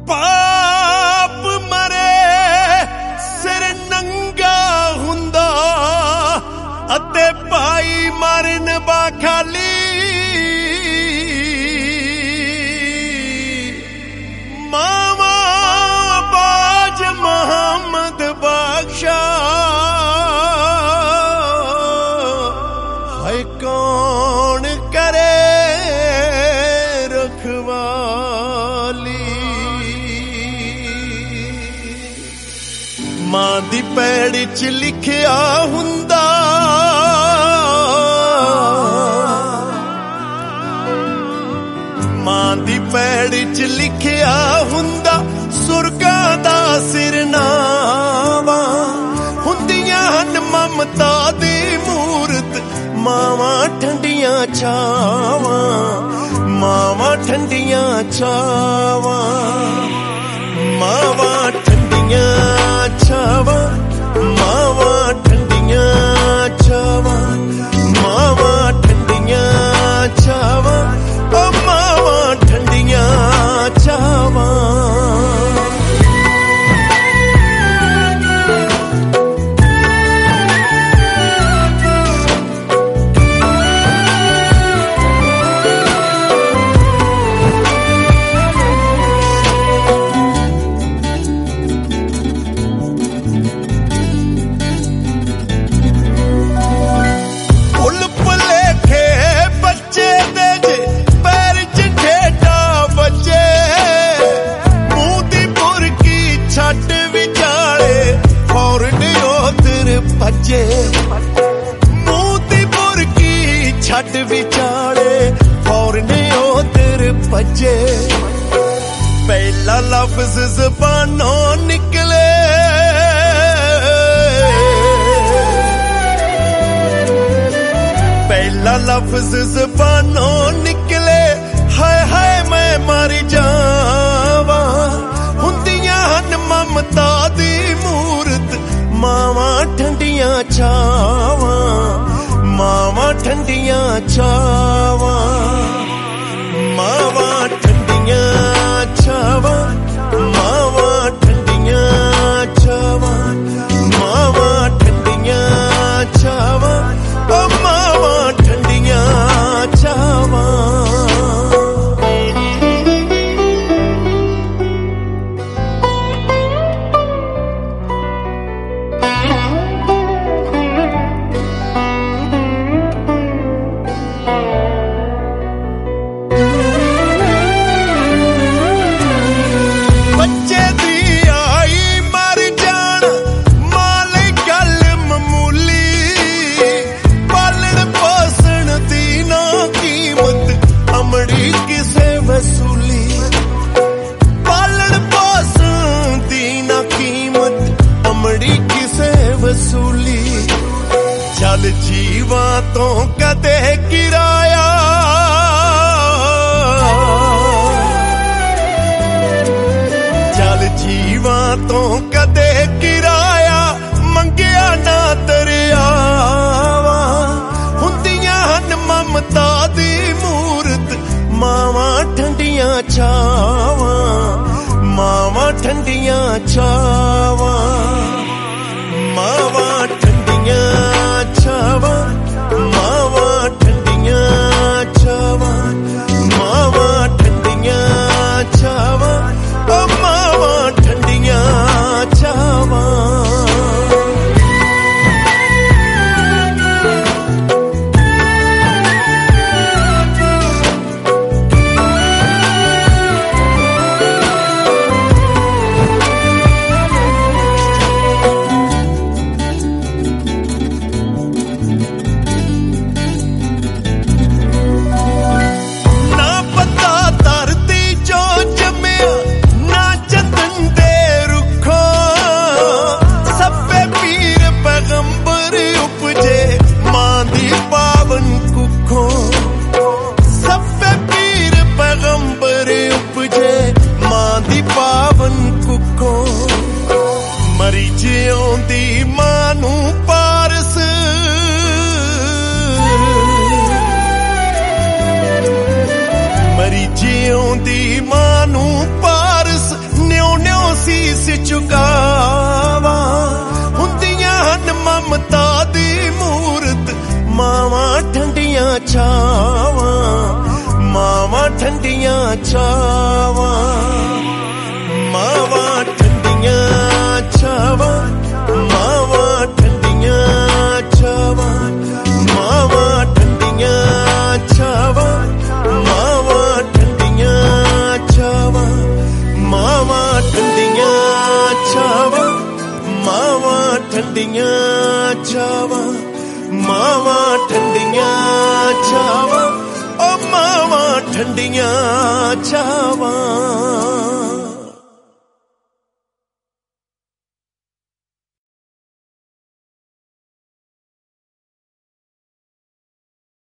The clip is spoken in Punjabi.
ਪਾਪ ਮਰੇ ਸਿਰ ਨੰਗਾ ਹੁੰਦਾ ਅਤੇ ਭਾਈ ਮਰਨ ਬਾਖਾਲੀ ਮਾਵਾ ਬਾਜ ਮੁਹੰਮਦ ਬਖਸ਼ਾ ਹੈ ਕੌਣ ਕਰੇ ਰਖਵਾਲੀ ਮਾਂ ਦੀ ਪੈੜ ਚ ਲਿਖਿਆ ਹੁੰਦਾ ਮਾਂ ਦੀ ਪੈੜ ਚ ਲਿਖਿਆ ਹੁੰਦਾ ਸੁਰਗਾਂ ਦਾ ਸਿਰਨਾਵਾ ਹੁੰਦੀਆਂ ਹਨ ਮਮਤਾ ਦੀ ਮੂਰਤ ਮਾਵਾਂ ਠੰਡੀਆਂ ਛਾਵਾਂ ਮਾਵਾਂ ਠੰਡੀਆਂ ਛਾਵਾਂ ਮਾਵਾਂ ਠੰਡੀਆਂ ਛਾਵਾਂ ਮਾਵਾਂ ਠੰਡੀਆਂ ਛਾਵਾਂ ਮਾਵਾਂ ਠੰਡੀਆਂ ਛਾਵਾਂ ਓ ਮਾਵਾਂ ਠੰਡੀਆਂ ਛਾਵਾਂ ਮੂੰਹ ਦੀ ਬੁਰਕੀ ਛੱਡ ਵਿਚਾਲੇ ਫੌਰਨ ਉਧਰ ਭੱਜੇ ਪਹਿਲਾ ਲਫ਼ਜ਼ ਜ਼ਬਾਨੋਂ ਨਿਕਲੇ ਪਹਿਲਾ ਲਫ਼ਜ਼ ਜ਼ਬਾਨੋਂ ਨਿਕਲੇ ਹਾਏ ਹਾਏ ਮੈਂ ਮਰ ਜਾਵਾਂ ਹੁੰਦੀਆਂ ਹਨ ਮਮਤਾ ਦੀ ਮੂਰਤ ਮਾਵਾਂ ਠੰਡੀਆਂ ਛਾਵਾਂ ਮਾਵਾਂ ਠੰਡੀਆਂ ਛਾਵਾਂ ਮਾਵਾਂ ਠੰਡੀਆਂ ਛਾਵਾਂ ਮਾਵਾਂ ਠੰਡੀਆਂ ਛਾਵਾਂ ਮਾਵਾਂ ਠੰਡੀਆਂ ਛਾਵਾਂ ਓ ਮਾਵਾਂ ਠੰਡੀਆਂ ਛਾਵਾਂ ਚੱਲ ਜੀਵਾਂ ਤੋਂ ਕਦੇ ਕਿਰਾਇਆ ਚੱਲ ਜੀਵਾਂ ਤੋਂ ਕਦੇ ਕਿਰਾਇਆ ਮੰਗਿਆ ਨਾ ਦਰਿਆਵਾ ਹੁੰਦੀਆਂ ਹਨ ਮਮਤਾ ਦੀ ਮੂਰਤ ਮਾਵਾਂ ਠੰਡੀਆਂ ਛਾਵਾਂ ਮਾਵਾਂ ਠੰਡੀਆਂ ਛਾਵਾਂ ਮਾਵਾਂ ਠੰਡੀਆਂ ਛਾਵਾਂ ਮਾਵਾਂ ਠੰਡੀਆਂ ਛਾਵਾਂ ਮਾਵਾਂ ਠੰਡੀਆਂ ਛਾਵਾਂ ਓ ਮਾਵਾਂ ਠੰਡੀਆਂ ਛਾਵਾਂ ਚਾਵਾਂ ਮਾਵਾਂ ਠੰਡੀਆਂ ਚਾਵਾਂ ਮਾਵਾਂ ਠੰਡੀਆਂ ਚਾਵਾਂ ਮਾਵਾਂ ਠੰਡੀਆਂ ਚਾਵਾਂ ਮਾਵਾਂ ਠੰਡੀਆਂ ਚਾਵਾਂ ਮਾਵਾਂ ਠੰਡੀਆਂ ਚਾਵਾਂ ਮਾਵਾਂ ਠੰਡੀਆਂ ਚਾਵਾਂ ਮਾਵਾਂ ਠੰਡੀਆਂ ਚਾਵਾਂ ਓ ਮਾਵਾਂ ਠੰਡੀਆਂ ਚਾਵਾਂ